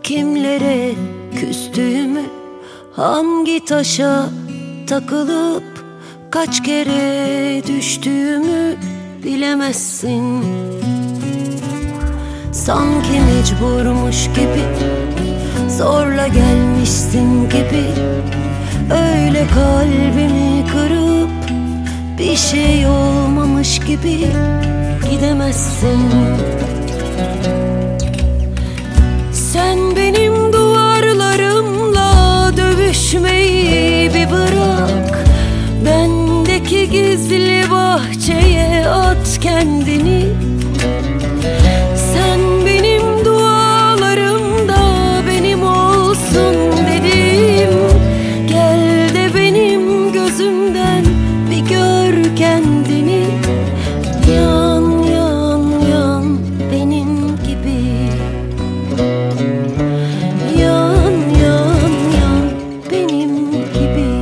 Kimlere küstüğümü, hangi taşa takılıp kaç kere düştüğümü bilemezsin. Sanki mecburmuş gibi, zorla gelmişsin gibi, öyle kalbimi kırıp bir şey olmamış gibi gidemezsin. Sen benim duvarlarımla dövüşmeyi bir bırak, bendeki gizli bahçeye at kendini. Sen benim dualarımda benim olsun dedim, gel de benim gözümden bir gör kendini. Yan yan yan benim gibi, yan yan yan benim gibi.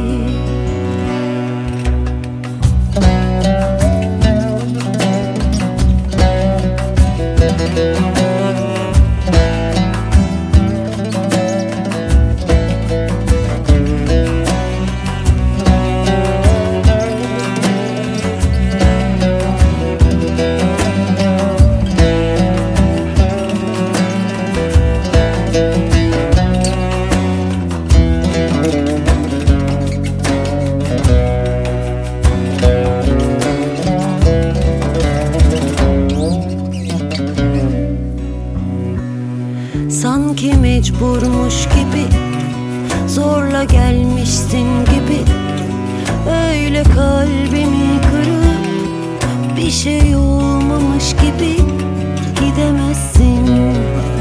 Sanki mecburmuş gibi, zorla gelmişsin gibi, öyle kalbimi kırıp bir şey olmamış gibi gidemezsin.